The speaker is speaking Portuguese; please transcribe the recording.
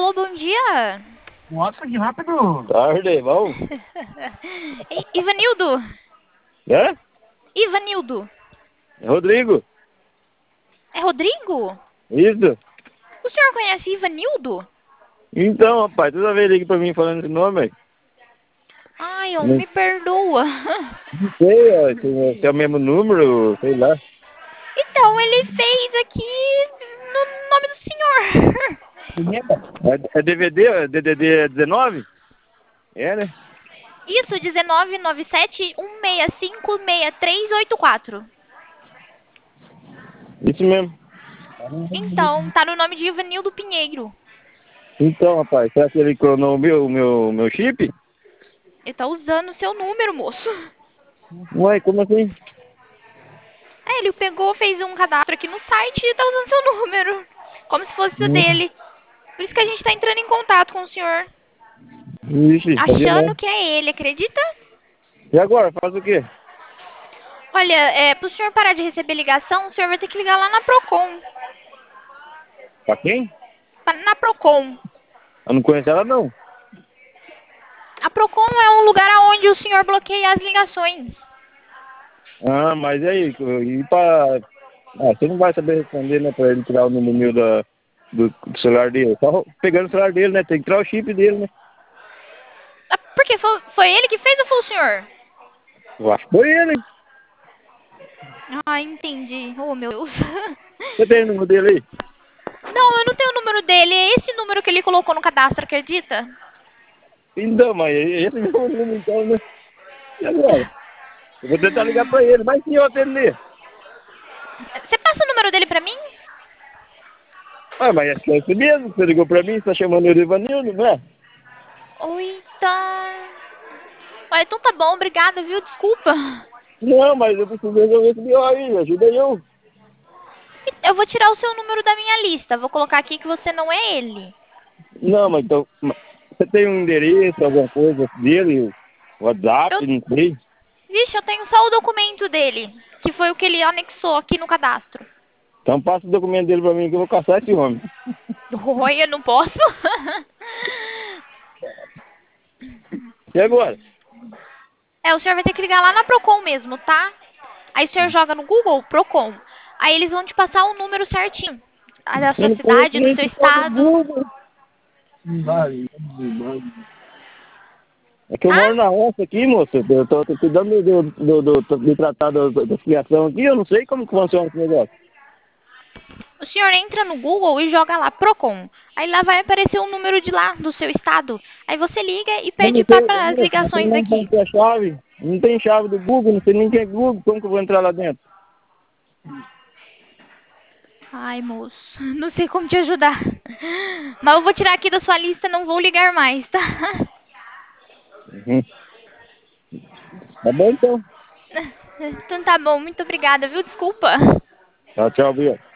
Alô, bom dia. Nossa, que rápido! Tarde, bom? Ivanildo. É? Ivanildo. Rodrigo? É Rodrigo? Isso? O senhor conhece Ivanildo? Então, rapaz, toda vez liga pra mim falando esse nome, velho. Ai, homem, Não me perdoa. sei, ó, se é o mesmo número, sei lá. Então, ele fez aqui no nome do senhor. É DVD, é DDD 19? É, né? Isso, 1997-165-6384. Isso mesmo. Então, tá no nome de Ivanildo Pinheiro. Então, rapaz, será que ele clonou o meu chip? Ele tá usando o seu número, moço. Ué, como assim? É, ele pegou, fez um cadastro aqui no site e tá usando seu número. Como se fosse o Hum, dele. Por isso que a gente tá entrando em contato com o senhor. Ixi, sabia Achando não. que é ele, acredita? E agora, faz o quê? Olha, pro senhor parar de receber ligação, o senhor vai ter que ligar lá na Procon. Pra quem? Na Procon. Eu não conheço ela, não. A Procon é um lugar onde o senhor bloqueia as ligações. Ah, mas e aí? E pra... Ah, você não vai saber responder, né, pra ele tirar o número meu do celular dele. Só pegando o celular dele, né? Tem que tirar o chip dele, né? Ah, porque foi ele que fez ou foi o senhor? Eu acho que foi ele, hein? Ah, entendi. Oh, meu Deus. Você tem o número dele aí? Não, eu não tenho o número dele. É esse número que ele colocou no cadastro, acredita? Então, mas esse mesmo número, então, né? E agora? Eu vou tentar ligar pra ele, mas se eu atender. Você passa o número dele pra mim? Ah, mas acho que é esse mesmo. Você ligou pra mim, você tá chamando ele de Ivanildo, não é? Oi, tá. Olha, então tá bom, obrigada, viu? Desculpa. Não, mas eu preciso resolver esse B.O. aí, ajuda eu. Eu vou tirar o seu número da minha lista. Vou colocar aqui que você não é ele. Não, mas então, você tem um endereço, alguma coisa dele, Eu, WhatsApp, não sei. vixe, eu tenho só o documento dele, que foi o que ele anexou aqui no cadastro. Então passa o documento dele pra mim que eu vou caçar esse homem. Oi, eu não posso? E agora? É, o senhor vai ter que ligar lá na Procon mesmo, tá? Aí o senhor joga no Google Procon. Aí eles vão te passar o número certinho. Da Eu sua não conheço cidade, do nem seu esse tal do estado. Google. É que eu Ah, moro na roça aqui, moça. Eu tô cuidando de tratar da criação aqui. Eu não sei como que funciona esse negócio. o senhor entra no Google e joga lá Procon. Aí lá vai aparecer o número de lá, do seu estado. Aí você liga e Eu pede não sei, para as moça, não sei ligações nem como aqui. que é a chave. Não tem chave do Google, não sei nem quem é Google. Como que eu vou entrar lá dentro? Ai, moço, não sei como te ajudar. Mas eu vou tirar aqui da sua lista, não vou ligar mais, tá? Uhum. Tá bom então. Então tá bom, muito obrigada, viu? Desculpa. Tchau, tchau, Bia.